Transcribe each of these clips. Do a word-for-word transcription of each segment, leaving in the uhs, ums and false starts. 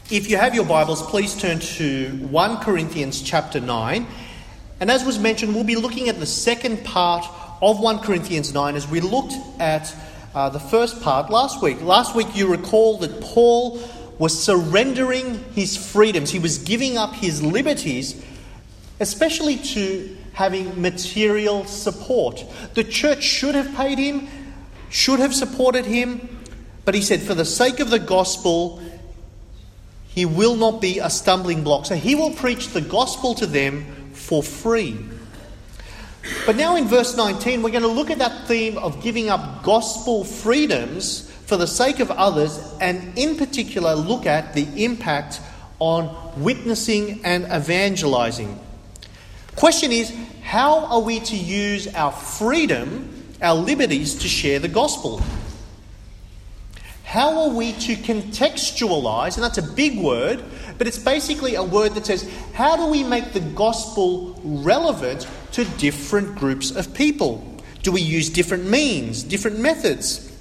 If you have your Bibles, please turn to First Corinthians chapter nine. And as was mentioned, we'll be looking at the second part of First Corinthians nine as we looked at uh, the first part last week. Last week you recall that Paul was surrendering his freedoms. He was giving up his liberties, especially to having material support. The church should have paid him, should have supported him, but he said, for the sake of the gospel, he will not be a stumbling block. So he will preach the gospel to them for free. But now in verse nineteen, we're going to look at that theme of giving up gospel freedoms for the sake of others, and in particular look at the impact on witnessing and evangelizing. Question is, how are we to use our freedom, our liberties, to share the gospel? How are we to contextualize, and that's a big word, but it's basically a word that says, how do we make the gospel relevant to different groups of people? Do we use different means, different methods?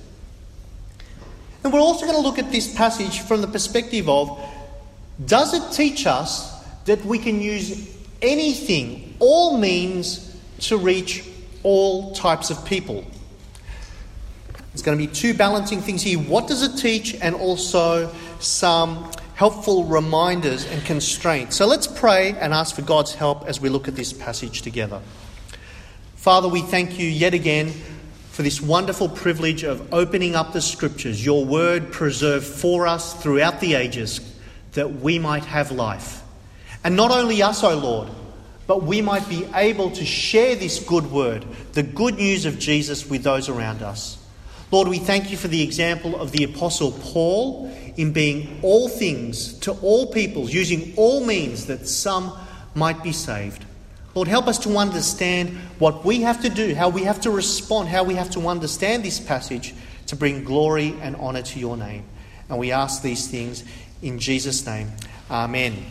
And we're also going to look at this passage from the perspective of, does it teach us that we can use anything, all means, to reach all types of people? There's going to be two balancing things here. What does it teach? And also some helpful reminders and constraints. So let's pray and ask for God's help as we look at this passage together. Father, we thank you yet again for this wonderful privilege of opening up the Scriptures, your word preserved for us throughout the ages, that we might have life. And not only us, O Lord, but we might be able to share this good word, the good news of Jesus, with those around us. Lord, we thank you for the example of the Apostle Paul in being all things to all peoples, using all means that some might be saved. Lord, help us to understand what we have to do, how we have to respond, how we have to understand this passage to bring glory and honour to your name. And we ask these things in Jesus' name. Amen.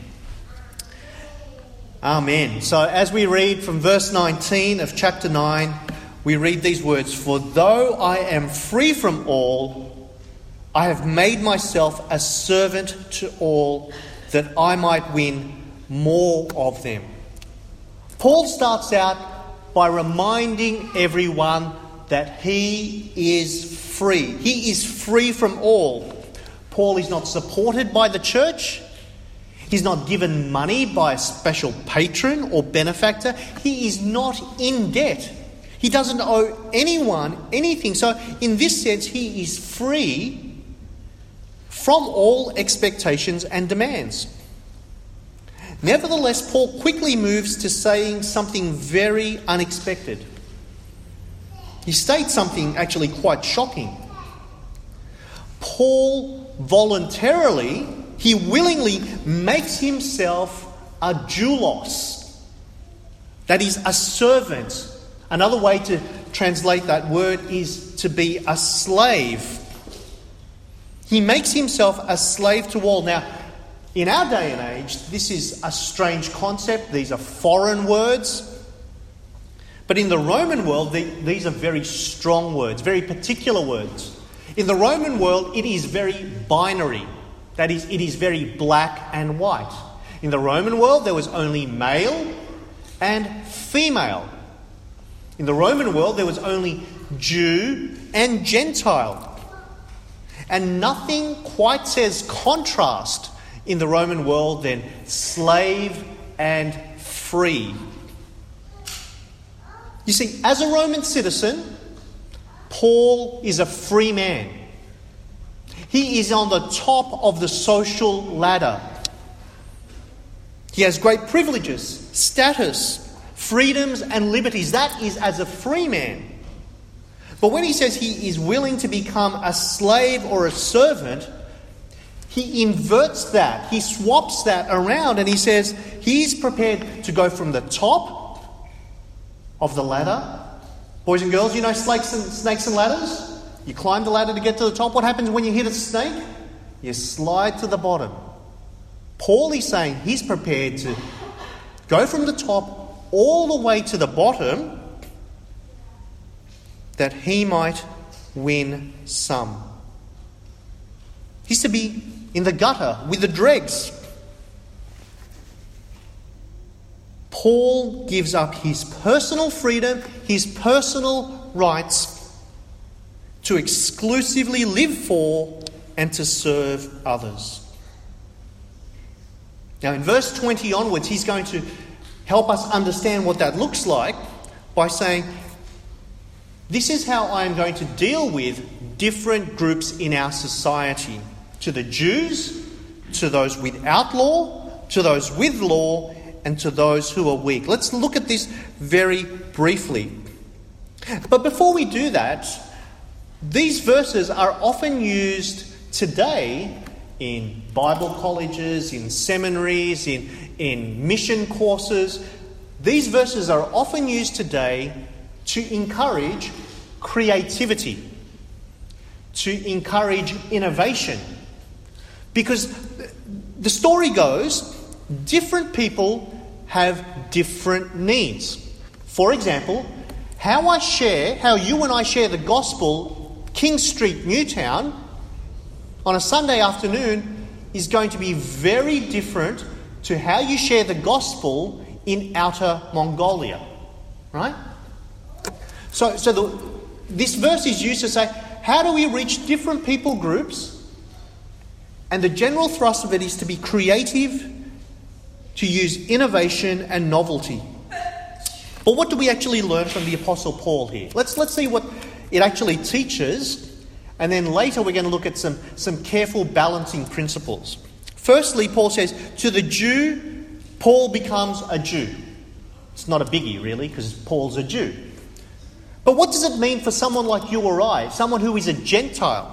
Amen. So as we read from verse nineteen of chapter nine, we read these words, "For though I am free from all, I have made myself a servant to all, that I might win more of them." Paul starts out by reminding everyone that he is free. He is free from all. Paul is not supported by the church. He's not given money by a special patron or benefactor. He is not in debt. He doesn't owe anyone anything. So in this sense, he is free from all expectations and demands. Nevertheless, Paul quickly moves to saying something very unexpected. He states something actually quite shocking. Paul voluntarily, he willingly makes himself a doulos. That is, a servant. Another way to translate that word is to be a slave. He makes himself a slave to all. Now, in our day and age, this is a strange concept. These are foreign words. But in the Roman world, the, these are very strong words, very particular words. In the Roman world, it is very binary. That is, it is very black and white. In the Roman world, there was only male and female. In the Roman world, there was only Jew and Gentile. And nothing quite says contrast in the Roman world than slave and free. You see, as a Roman citizen, Paul is a free man. He is on the top of the social ladder. He has great privileges, status, freedoms and liberties. That is as a free man. But when he says he is willing to become a slave or a servant, he inverts that. He swaps that around and he says he's prepared to go from the top of the ladder. Boys and girls, you know snakes and, snakes and ladders? You climb the ladder to get to the top. What happens when you hit a snake? You slide to the bottom. Paul is saying he's prepared to go from the top all the way to the bottom, that he might win some. He's to be in the gutter with the dregs. Paul gives up his personal freedom, his personal rights to exclusively live for and to serve others. Now in verse twenty onwards, he's going to help us understand what that looks like by saying, this is how I am going to deal with different groups in our society. To the Jews, to those without law, to those with law, and to those who are weak. Let's look at this very briefly. But before we do that, these verses are often used today in Bible colleges, in seminaries, in, in mission courses. These verses are often used today to encourage creativity, to encourage innovation. Because the story goes, different people have different needs. For example, how I share, how you and I share the gospel, King Street, Newtown, on a Sunday afternoon is going to be very different to how you share the gospel in Outer Mongolia. Right? So, so the, this verse is used to say, how do we reach different people groups? And the general thrust of it is to be creative, to use innovation and novelty. But what do we actually learn from the Apostle Paul here? Let's let's see what it actually teaches, and then later we're going to look at some, some careful balancing principles. Firstly, Paul says, to the Jew, Paul becomes a Jew. It's not a biggie, really, because Paul's a Jew. But what does it mean for someone like you or I, someone who is a Gentile?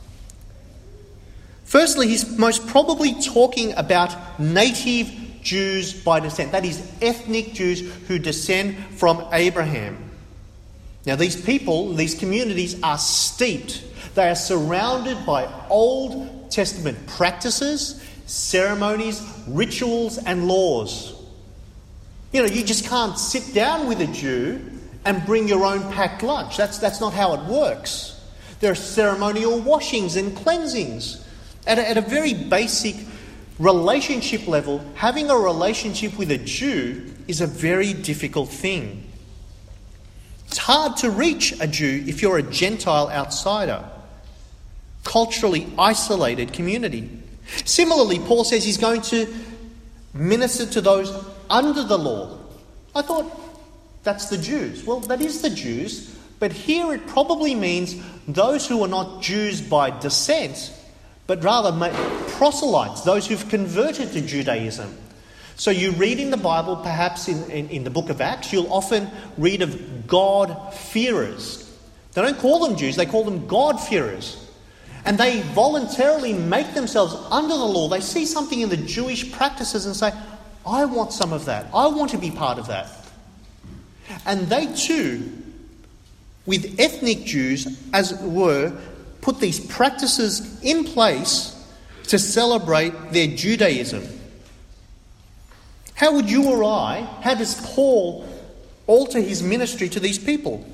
Firstly, he's most probably talking about native Jews by descent. That is, ethnic Jews who descend from Abraham. Now, these people, these communities are steeped. They are surrounded by Old Testament practices, ceremonies, rituals, and laws. You know, you just can't sit down with a Jew and bring your own packed lunch. That's, that's not how it works. There are ceremonial washings and cleansings. At a, at a very basic relationship level, having a relationship with a Jew is a very difficult thing. It's hard to reach a Jew if you're a Gentile outsider, culturally isolated community. Similarly, Paul says he's going to minister to those under the law. I thought that's the Jews. Well, that is the Jews, but here it probably means those who are not Jews by descent, but rather proselytes, those who've converted to Judaism. So you read in the Bible, perhaps in, in, in the book of Acts, you'll often read of God-fearers. They don't call them Jews, they call them God-fearers. And they voluntarily make themselves under the law. They see something in the Jewish practices and say, I want some of that. I want to be part of that. And they too, with ethnic Jews, as it were, put these practices in place to celebrate their Judaism. How would you or I, how does Paul alter his ministry to these people?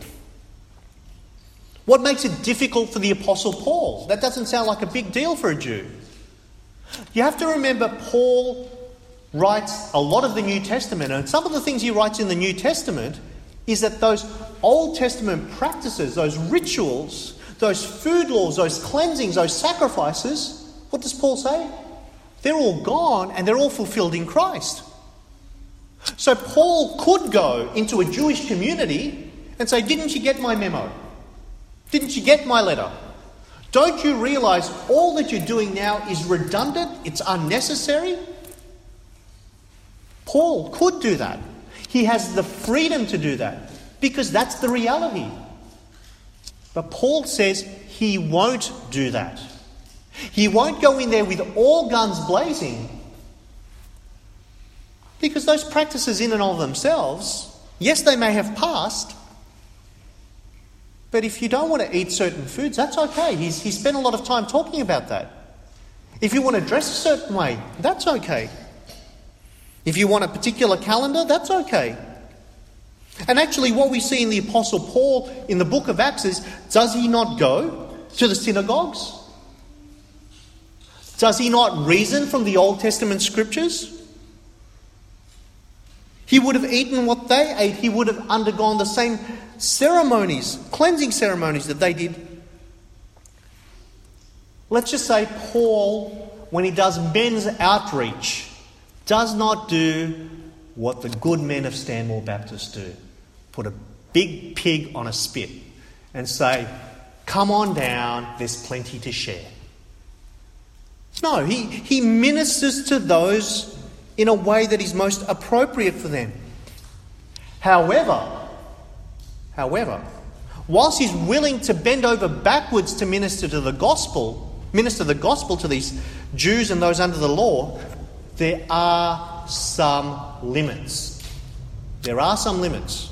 What makes it difficult for the Apostle Paul? That doesn't sound like a big deal for a Jew. You have to remember Paul writes a lot of the New Testament, and some of the things he writes in the New Testament is that those Old Testament practices, those rituals, those food laws, those cleansings, those sacrifices, what does Paul say? They're all gone and they're all fulfilled in Christ. So Paul could go into a Jewish community and say, didn't you get my memo? Didn't you get my letter? Don't you realise all that you're doing now is redundant? It's unnecessary? Paul could do that. He has the freedom to do that because that's the reality. But Paul says he won't do that. He won't go in there with all guns blazing because those practices in and of themselves, yes, they may have passed, but if you don't want to eat certain foods, that's okay. He's, he spent a lot of time talking about that. If you want to dress a certain way, that's okay. If you want a particular calendar, that's okay. And actually what we see in the Apostle Paul in the book of Acts is, does he not go to the synagogues? Does he not reason from the Old Testament scriptures? He would have eaten what they ate. He would have undergone the same ceremonies, cleansing ceremonies that they did. Let's just say Paul, when he does men's outreach, does not do what the good men of Stanmore Baptist do. Put a big pig on a spit and say, come on down, there's plenty to share. No, he, he ministers to those in a way that is most appropriate for them. However, however, whilst he's willing to bend over backwards to minister to the gospel, minister the gospel to these Jews and those under the law, there are some limits. There are some limits.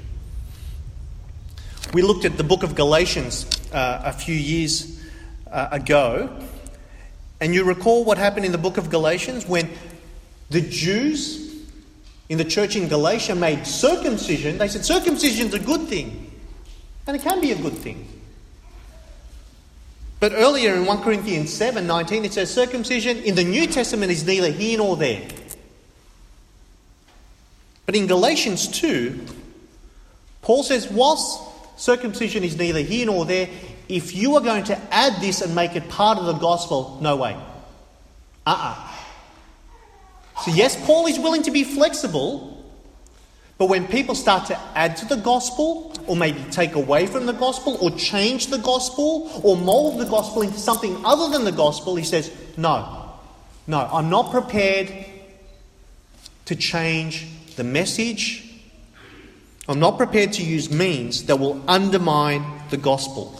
We looked at the book of Galatians uh, a few years uh, ago, and you recall what happened in the book of Galatians when the Jews in the church in Galatia made circumcision. They said circumcision's a good thing, and it can be a good thing. But earlier in First Corinthians seven nineteen it says circumcision in the New Testament is neither here nor there. But in Galatians two, Paul says whilst circumcision is neither here nor there, if you are going to add this and make it part of the gospel, no way. Uh-uh. So yes, Paul is willing to be flexible, but when people start to add to the gospel, or maybe take away from the gospel, or change the gospel, or mould the gospel into something other than the gospel, he says, no, no, I'm not prepared to change the message. I'm not prepared to use means that will undermine the gospel.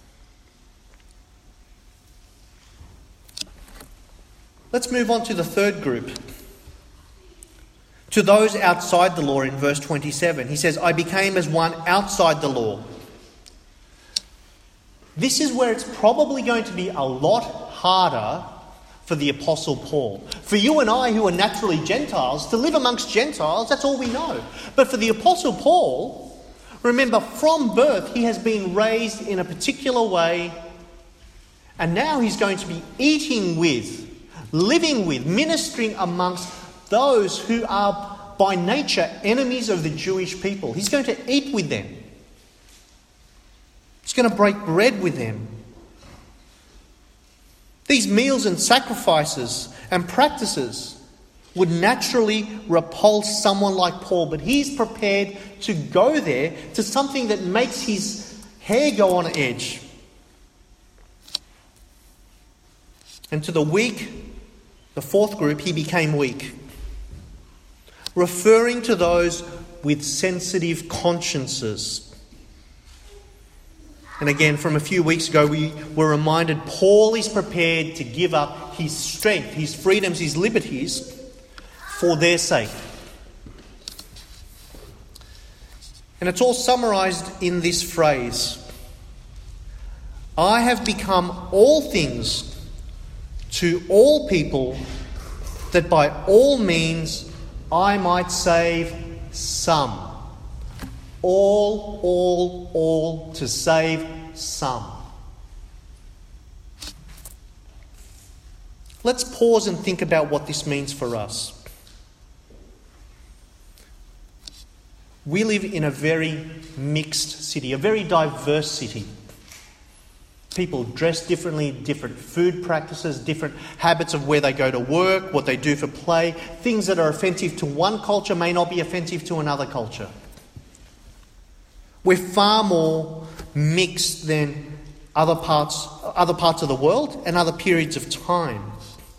Let's move on to the third group. To those outside the law in verse twenty-seven. He says, I became as one outside the law. This is where it's probably going to be a lot harder for the Apostle Paul. For you and I who are naturally Gentiles, to live amongst Gentiles, that's all we know. But for the Apostle Paul, remember, from birth he has been raised in a particular way, and now he's going to be eating with, living with, ministering amongst those who are by nature enemies of the Jewish people. He's going to eat with them. He's going to break bread with them. These meals and sacrifices and practices would naturally repulse someone like Paul, but he's prepared to go there to something that makes his hair go on edge. And to the weak, the fourth group, he became weak, referring to those with sensitive consciences. And again, from a few weeks ago, we were reminded Paul is prepared to give up his strength, his freedoms, his liberties for their sake. And it's all summarised in this phrase: I have become all things to all people, that by all means I might save some. All, all, all, to save some. Let's pause and think about what this means for us. We live in a very mixed city, a very diverse city. People dress differently, different food practices, different habits of where they go to work, what they do for play. Things that are offensive to one culture may not be offensive to another culture. We're far more mixed than other parts, other parts of the world and other periods of time.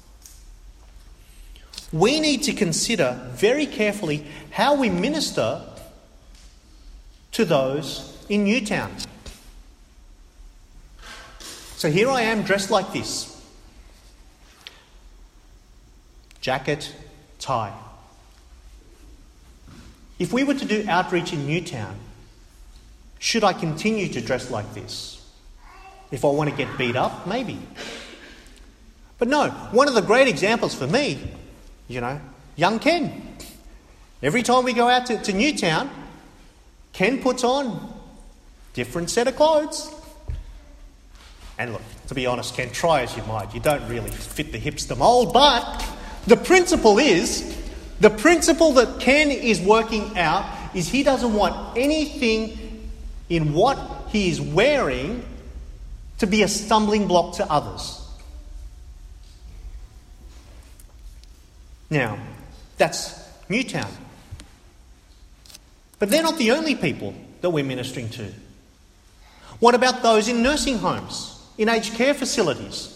We need to consider very carefully how we minister to those in Newtown. So here I am dressed like this. Jacket, tie. If we were to do outreach in Newtown, should I continue to dress like this? If I want to get beat up, maybe. But no, one of the great examples for me, you know, young Ken. Every time we go out to, to Newtown, Ken puts on different set of clothes. And look, to be honest, Ken, try as you might, you don't really fit the hipster mould, but the principle is, the principle that Ken is working out is he doesn't want anything in what he is wearing to be a stumbling block to others. Now, that's Newtown. But they're not the only people that we're ministering to. What about those in nursing homes, in aged care facilities?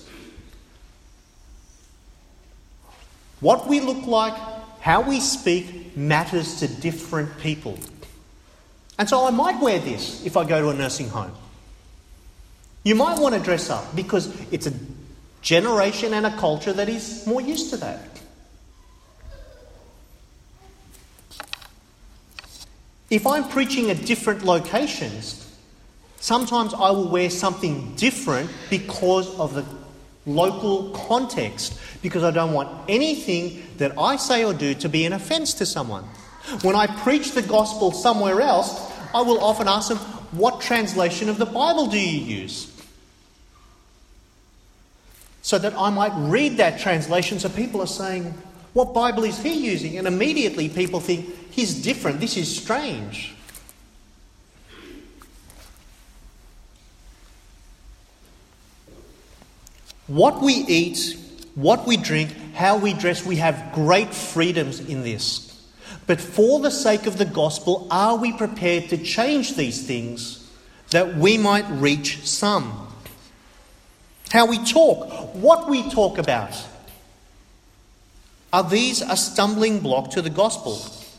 What we look like, how we speak, matters to different people. And so I might wear this if I go to a nursing home. You might want to dress up because it's a generation and a culture that is more used to that. If I'm preaching at different locations, sometimes I will wear something different because of the local context, because I don't want anything that I say or do to be an offence to someone. When I preach the gospel somewhere else, I will often ask them, what translation of the Bible do you use? So that I might read that translation so people are saying, what Bible is he using? And immediately people think, he's different, this is strange. What we eat, what we drink, how we dress, we have great freedoms in this. But for the sake of the gospel, are we prepared to change these things that we might reach some? How we talk, what we talk about, are these a stumbling block to the gospel?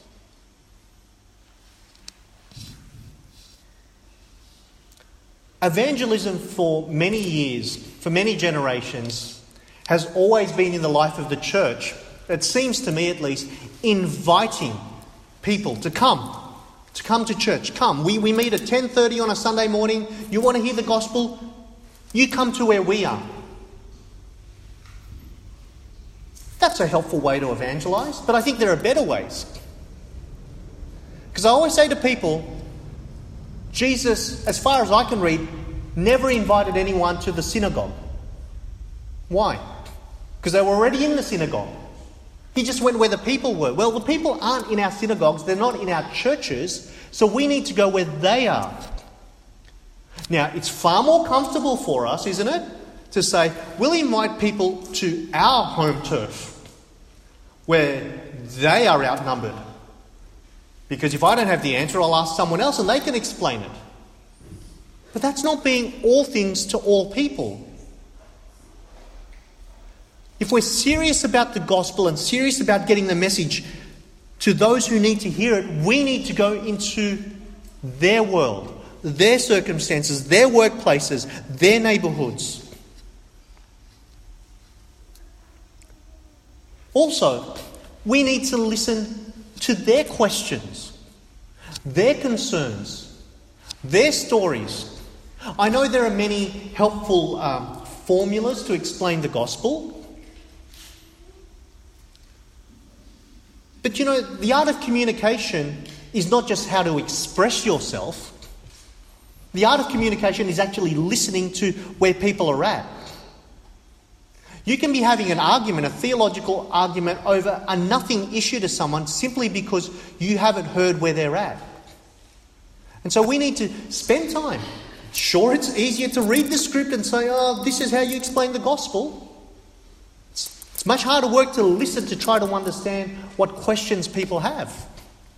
Evangelism for many years, for many generations, has always been in the life of the church, it seems to me at least, inviting people to come, to come to church. Come, we, we meet at ten thirty on a Sunday morning. You want to hear the gospel? You come to where we are. That's a helpful way to evangelise, but I think there are better ways. Because I always say to people, Jesus, as far as I can read, never invited anyone to the synagogue. Why? Because they were already in the synagogue. He just went where the people were. Well, the people aren't in our synagogues, they're not in our churches, so we need to go where they are. Now, it's far more comfortable for us, isn't it, to say, we'll invite people to our home turf, where they are outnumbered. Because if I don't have the answer, I'll ask someone else and they can explain it. But that's not being all things to all people. If we're serious about the gospel and serious about getting the message to those who need to hear it, we need to go into their world, their circumstances, their workplaces, their neighbourhoods. Also, we need to listen to their questions, their concerns, their stories. I know there are many helpful um, formulas to explain the gospel. But you know, the art of communication is not just how to express yourself. The art of communication is actually listening to where people are at. You can be having an argument, a theological argument over a nothing issue to someone simply because you haven't heard where they're at. And so we need to spend time. Sure, it's easier to read the script and say, oh, this is how you explain the gospel. It's, it's much harder work to listen to try to understand what questions people have.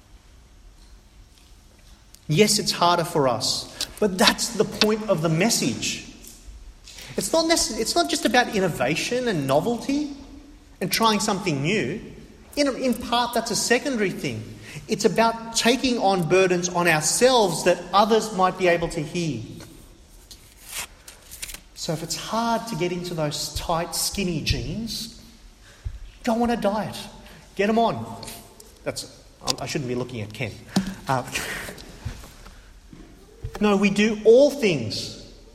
Yes, it's harder for us, but that's the point of the message. It's not necess- It's not just about innovation and novelty and trying something new. In, in part, that's a secondary thing. It's about taking on burdens on ourselves that others might be able to hear. So if it's hard to get into those tight, skinny jeans, go on a diet. Get them on. That's. I shouldn't be looking at Ken. Uh, no, we do all things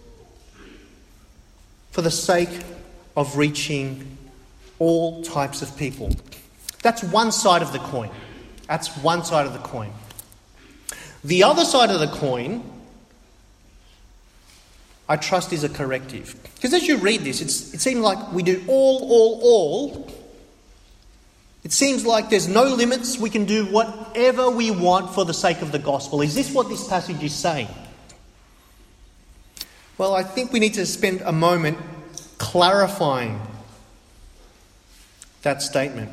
for the sake of reaching all types of people. That's one side of the coin. That's one side of the coin. The other side of the coin I trust is a corrective. Because as you read this, it's, it seems like we do all, all, all. It seems like there's no limits. We can do whatever we want for the sake of the gospel. Is this what this passage is saying? Well, I think we need to spend a moment clarifying that statement.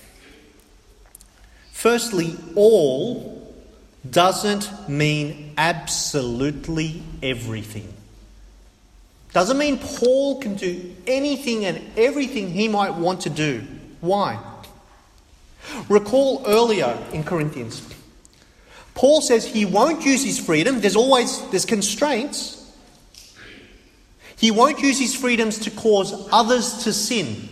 Firstly, all doesn't mean absolutely everything. Doesn't mean Paul can do anything and everything he might want to do. Why? Recall earlier in Corinthians, Paul says he won't use his freedom. There's always there's constraints. He won't use his freedoms to cause others to sin.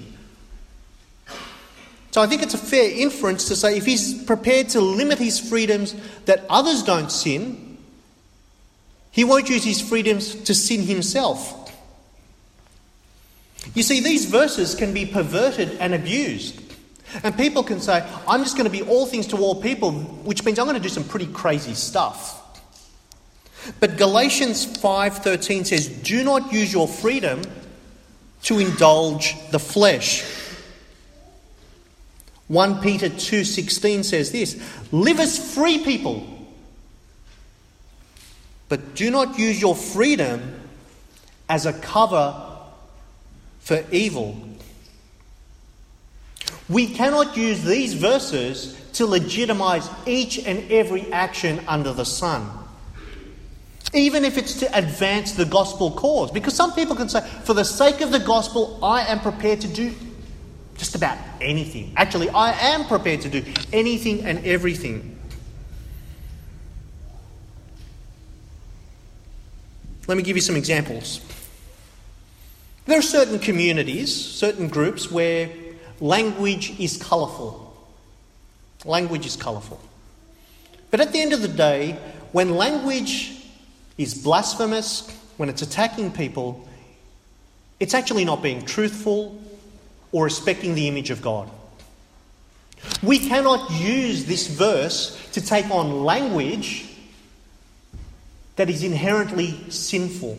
So I think it's a fair inference to say if he's prepared to limit his freedoms that others don't sin, he won't use his freedoms to sin himself. You see, these verses can be perverted and abused. And people can say, I'm just going to be all things to all people, which means I'm going to do some pretty crazy stuff. But Galatians five thirteen says, do not use your freedom to indulge the flesh. First Peter two sixteen says this, live as free people, but do not use your freedom as a cover for evil. We cannot use these verses to legitimize each and every action under the sun, even if it's to advance the gospel cause. Because some people can say, for the sake of the gospel, I am prepared to do just about anything. Actually, I am prepared to do anything and everything. Let me give you some examples. There are certain communities, certain groups where language is colourful. Language is colourful. But at the end of the day, when language is blasphemous, when it's attacking people, it's actually not being truthful or respecting the image of God. We cannot use this verse to take on language that is inherently sinful.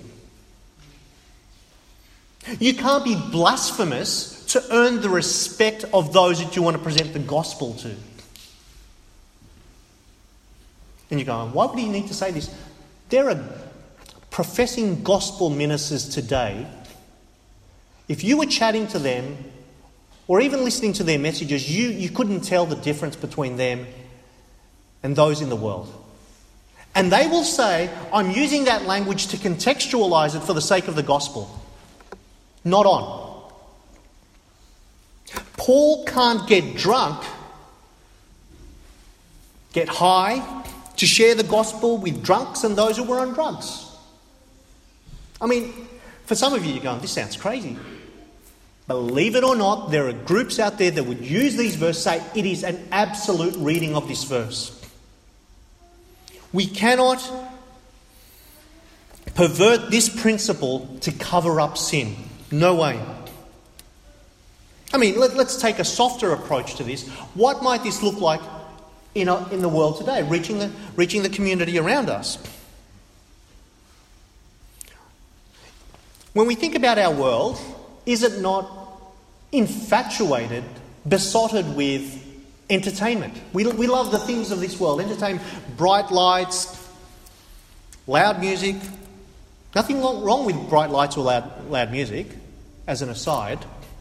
You can't be blasphemous to earn the respect of those that you want to present the gospel to. And you're going, why would he need to say this? There are professing gospel ministers today. If you were chatting to them or even listening to their messages, you, you couldn't tell the difference between them and those in the world. And they will say, I'm using that language to contextualize it for the sake of the gospel. Not on. Paul can't get drunk, get high, to share the gospel with drunks and those who were on drugs. I mean, for some of you, you're going, this sounds crazy. Believe it or not, there are groups out there that would use these verses, say it is an absolute reading of this verse. We cannot pervert this principle to cover up sin. No way. I mean, let, let's take a softer approach to this. What might this look like in, a, in the world today, reaching the, reaching the community around us? When we think about our world, is it not infatuated, besotted with entertainment? We, we love the things of this world. Entertainment, bright lights, loud music. Nothing wrong with bright lights or loud, loud music, as an aside.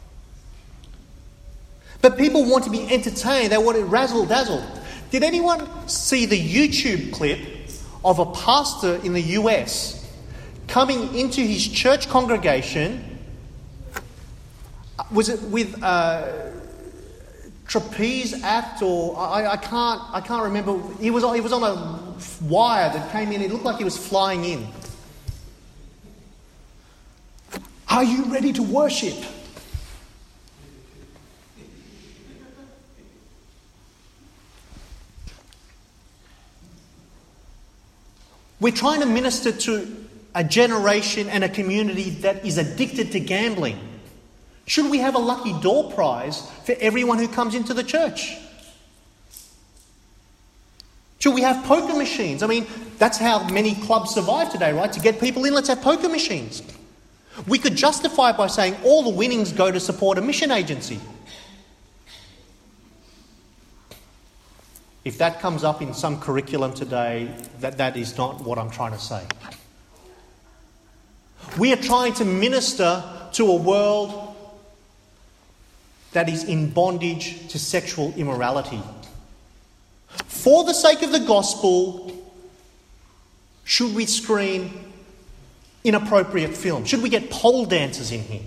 But people want to be entertained. They want to razzle-dazzle. Did anyone see the YouTube clip of a pastor in the U S coming into his church congregation? Was it with a trapeze act, or I, I can't I can't remember. He was he was on a wire that came in. It looked like he was flying in. Are you ready to worship? We're trying to minister to a generation and a community that is addicted to gambling. Should we have a lucky door prize for everyone who comes into the church? Should we have poker machines? I mean, that's how many clubs survive today, right? To get people in, let's have poker machines. We could justify it by saying all the winnings go to support a mission agency. If that comes up in some curriculum today, that, that is not what I'm trying to say. We are trying to minister to a world that is in bondage to sexual immorality. For the sake of the gospel, should we screen inappropriate film? Should we get pole dancers in here?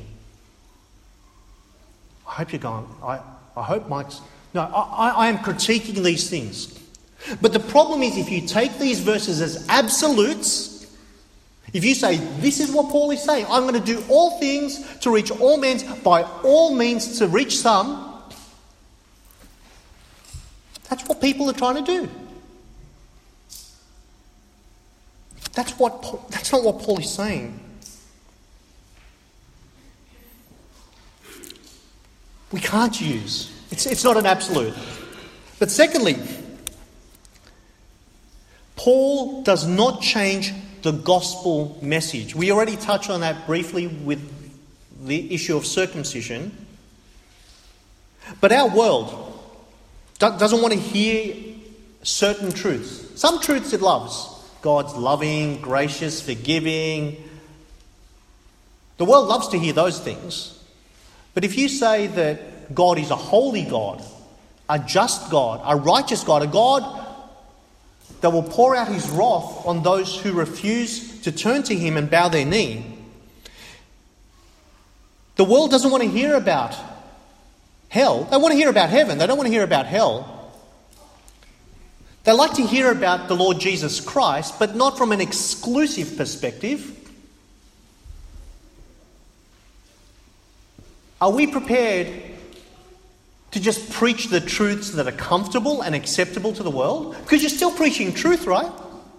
I hope you're going, I, I hope Mike's... No, I, I am critiquing these things. But the problem is if you take these verses as absolutes, if you say, this is what Paul is saying, I'm going to do all things to reach all men, by all means to reach some, that's what people are trying to do. That's what. That's not what Paul is saying. We can't use. It's, it's not an absolute. But secondly, Paul does not change the gospel message. We already touched on that briefly with the issue of circumcision. But our world doesn't want to hear certain truths. Some truths it loves. God's loving, gracious, forgiving. The world loves to hear those things. But if you say that God is a holy God, a just God, a righteous God, a God that will pour out his wrath on those who refuse to turn to him and bow their knee, the world doesn't want to hear about hell. They want to hear about heaven. They don't want to hear about hell. They like to hear about the Lord Jesus Christ, but not from an exclusive perspective. Are we prepared to just preach the truths that are comfortable and acceptable to the world? Because you're still preaching truth, right?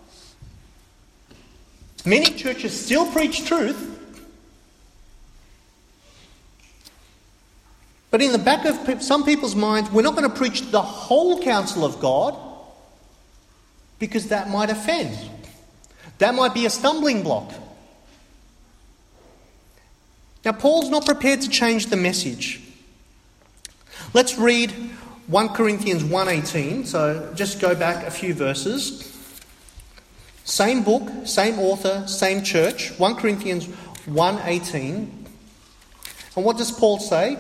Many churches still preach truth. But in the back of some people's minds, we're not going to preach the whole counsel of God because that might offend. That might be a stumbling block. Now, Paul's not prepared to change the message. Let's read First Corinthians one eighteen. So just go back a few verses. Same book, same author, same church. First Corinthians one eighteen. And what does Paul say?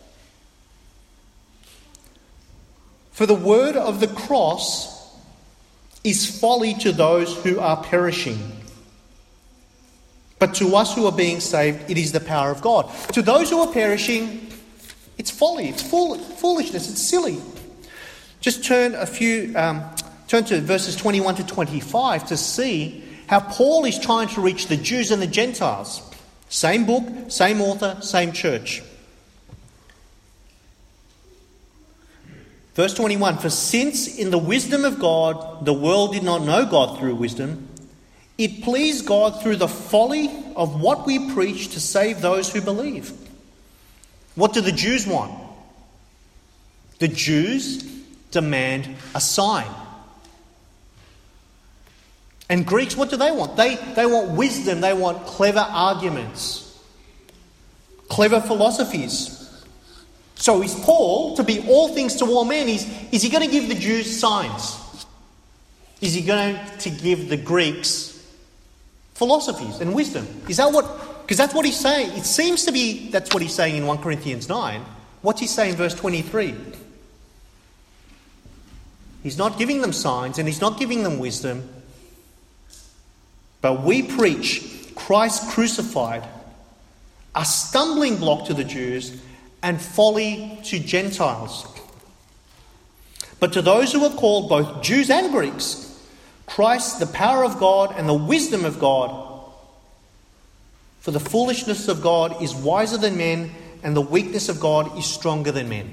For the word of the cross is folly to those who are perishing. But to us who are being saved, it is the power of God. To those who are perishing, it's folly, it's fool, foolishness, it's silly. Just turn a few, um, turn to verses twenty-one to twenty-five to see how Paul is trying to reach the Jews and the Gentiles. Same book, same author, same church. Verse twenty-one, for since in the wisdom of God, the world did not know God through wisdom, it pleased God through the folly of what we preach to save those who believe. What do the Jews want? The Jews demand a sign. And Greeks, what do they want? They, they want wisdom. They want clever arguments, clever philosophies. So is Paul to be all things to all men? Is, is he going to give the Jews signs? Is he going to give the Greeks philosophies and wisdom? Is that what... Because that's what he's saying. It seems to be that's what he's saying in First Corinthians nine. What's he saying in verse twenty-three? He's not giving them signs and he's not giving them wisdom. But we preach Christ crucified, a stumbling block to the Jews and folly to Gentiles. But to those who are called, both Jews and Greeks, Christ, the power of God and the wisdom of God. For the foolishness of God is wiser than men, and the weakness of God is stronger than men.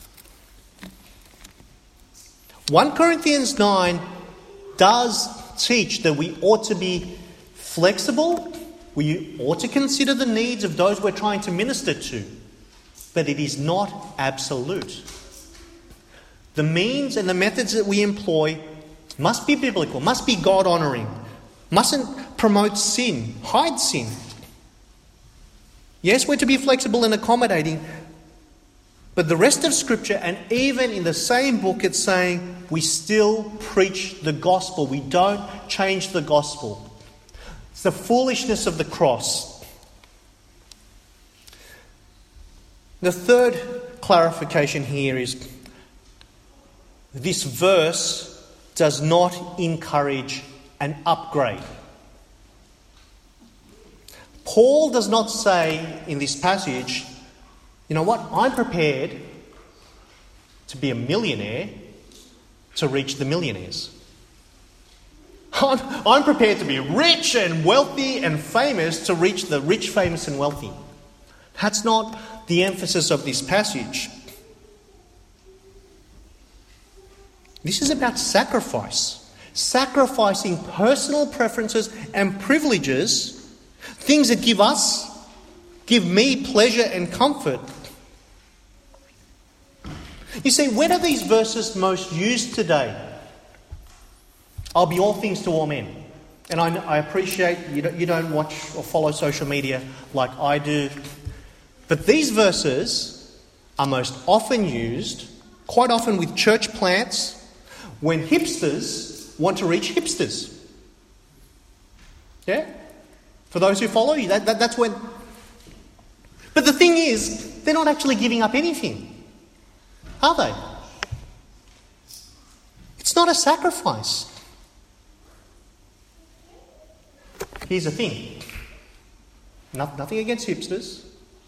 First Corinthians nine does teach that we ought to be flexible, we ought to consider the needs of those we're trying to minister to, but it is not absolute. The means and the methods that we employ must be biblical, must be God-honouring, mustn't promote sin, hide sin. Yes, we're to be flexible and accommodating, but the rest of Scripture, and even in the same book, it's saying we still preach the gospel. We don't change the gospel. It's the foolishness of the cross. The third clarification here is this verse does not encourage an upgrade. Paul does not say in this passage, you know what, I'm prepared to be a millionaire to reach the millionaires. I'm, I'm prepared to be rich and wealthy and famous to reach the rich, famous and wealthy. That's not the emphasis of this passage. This is about sacrifice. Sacrificing personal preferences and privileges, things that give us, give me pleasure and comfort. You see, when are these verses most used today? I'll be all things to all men. And I, I appreciate you don't, you don't watch or follow social media like I do. But these verses are most often used, quite often with church plants, when hipsters want to reach hipsters. Yeah? For those who follow you, that, that, that's when... But the thing is, they're not actually giving up anything, are they? It's not a sacrifice. Here's the thing. No, nothing against hipsters.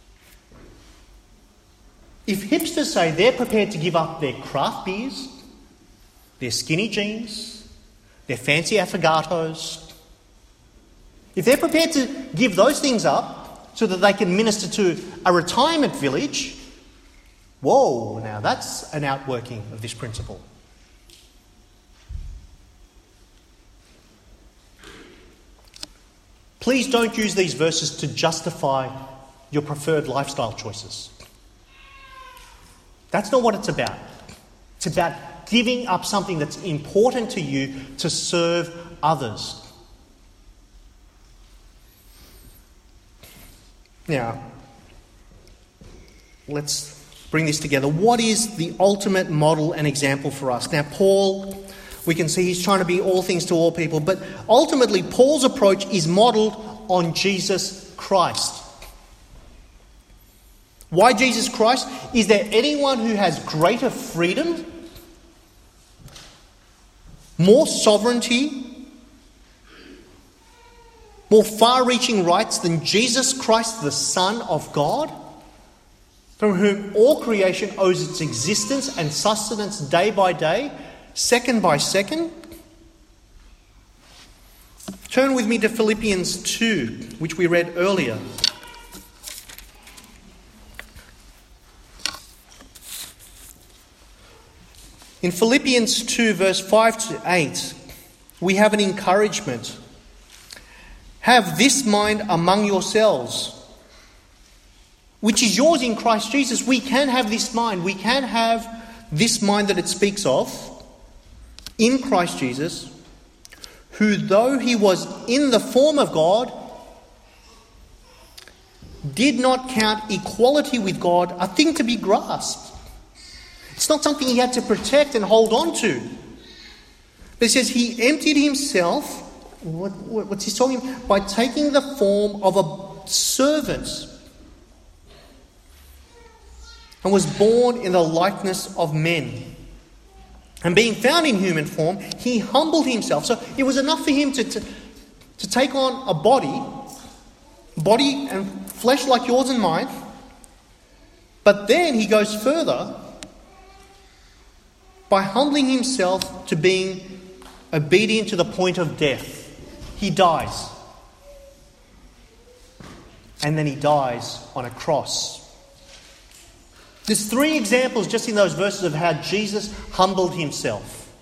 If hipsters say they're prepared to give up their craft beers, their skinny jeans, their fancy affogatos, if they're prepared to give those things up so that they can minister to a retirement village, whoa, now that's an outworking of this principle. Please don't use these verses to justify your preferred lifestyle choices. That's not what it's about. It's about giving up something that's important to you to serve others. Now, let's bring this together. What is the ultimate model and example for us? Now, Paul, we can see he's trying to be all things to all people, but ultimately Paul's approach is modelled on Jesus Christ. Why Jesus Christ? Is there anyone who has greater freedom, more sovereignty, more far-reaching rights than Jesus Christ, the Son of God, from whom all creation owes its existence and sustenance day by day, second by second? Turn with me to Philippians two, which we read earlier. In Philippians two, verse five to eight, we have an encouragement. Have this mind among yourselves, which is yours in Christ Jesus. We can have this mind. We can have this mind that it speaks of in Christ Jesus, who though he was in the form of God, did not count equality with God a thing to be grasped. It's not something he had to protect and hold on to. But it says he emptied himself, what, what, what's he talking about? By taking the form of a servant, and was born in the likeness of men. And being found in human form, he humbled himself. So it was enough for him to, to, to take on a body, body and flesh like yours and mine. But then he goes further by humbling himself to being obedient to the point of death. He dies. And then he dies on a cross. There's three examples just in those verses of how Jesus humbled himself.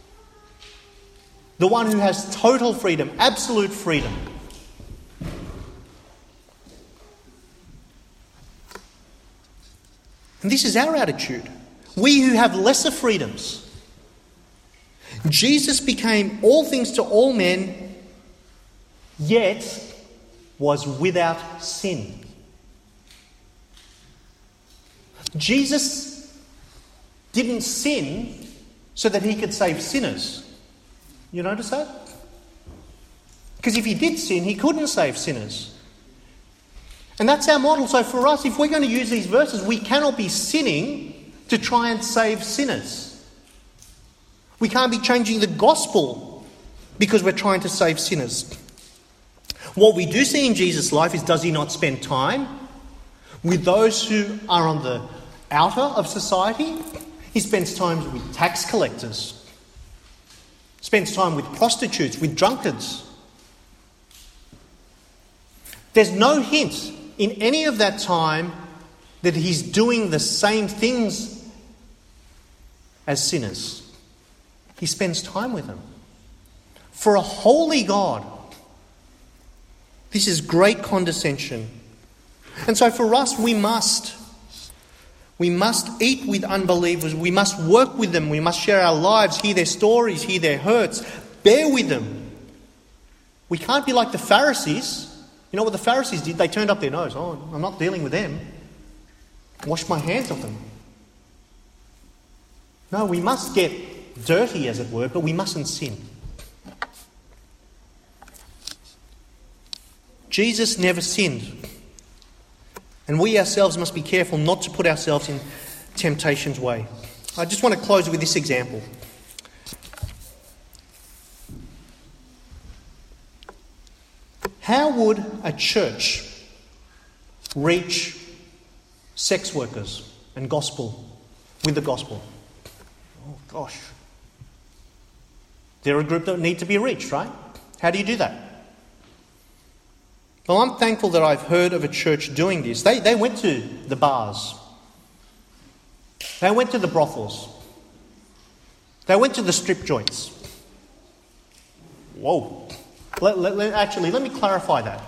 The one who has total freedom, absolute freedom. And this is our attitude. We who have lesser freedoms. Jesus became all things to all men, yet was without sin. Jesus didn't sin so that he could save sinners. You notice that? Because if he did sin, he couldn't save sinners. And that's our model. So for us, if we're going to use these verses, we cannot be sinning to try and save sinners. We can't be changing the gospel because we're trying to save sinners. What we do see in Jesus' life is, does he not spend time with those who are on the outer of society? He spends time with tax collectors, spends time with prostitutes, with drunkards. There's no hint in any of that time that he's doing the same things as sinners. He spends time with them. For a holy God, this is great condescension. And so for us, we must. We must eat with unbelievers. We must work with them. We must share our lives, hear their stories, hear their hurts, bear with them. We can't be like the Pharisees. You know what the Pharisees did? They turned up their nose. Oh, I'm not dealing with them. Wash my hands of them. No, we must get dirty, as it were, but we mustn't sin. Jesus never sinned. And we ourselves must be careful not to put ourselves in temptation's way. I just want to close with this example. How would a church reach sex workers and gospel with the gospel? Oh, gosh. They're a group that need to be reached, right? How do you do that? Well, I'm thankful that I've heard of a church doing this. They, they went to the bars. They went to the brothels. They went to the strip joints. Whoa. Let, let, let, actually, let me clarify that.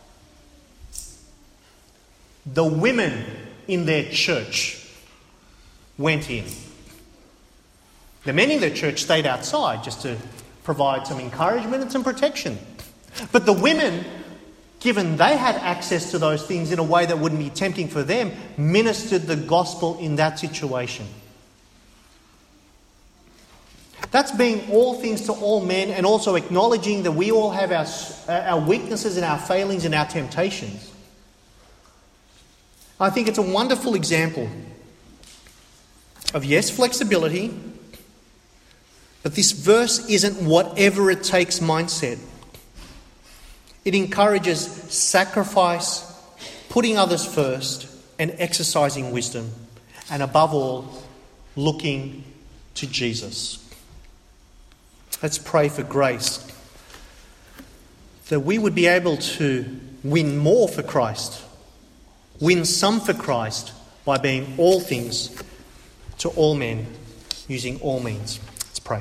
The women in their church went in. The men in their church stayed outside just to provide some encouragement and some protection. But the women, given they had access to those things in a way that wouldn't be tempting for them, ministered the gospel in that situation. That's being all things to all men, and also acknowledging that we all have our, our weaknesses and our failings and our temptations. I think it's a wonderful example of, yes, flexibility, but this verse isn't whatever it takes mindset. It encourages sacrifice, putting others first, and exercising wisdom. And above all, looking to Jesus. Let's pray for grace, that we would be able to win more for Christ, win some for Christ, by being all things to all men, using all means. Let's pray.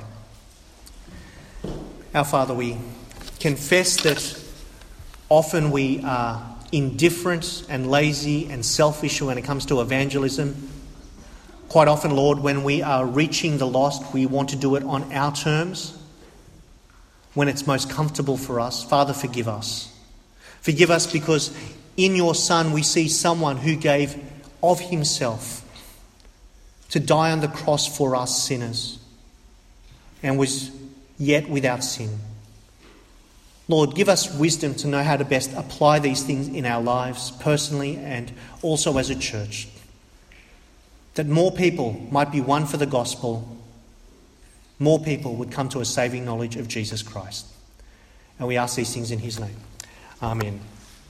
Our Father, we confess that often we are indifferent and lazy and selfish when it comes to evangelism. Quite often, Lord, when we are reaching the lost, we want to do it on our terms, when it's most comfortable for us. Father, forgive us. Forgive us because in your Son we see someone who gave of himself to die on the cross for us sinners and was yet without sin. Lord, give us wisdom to know how to best apply these things in our lives personally and also as a church. That more people might be won for the gospel, more people would come to a saving knowledge of Jesus Christ. And we ask these things in his name. Amen.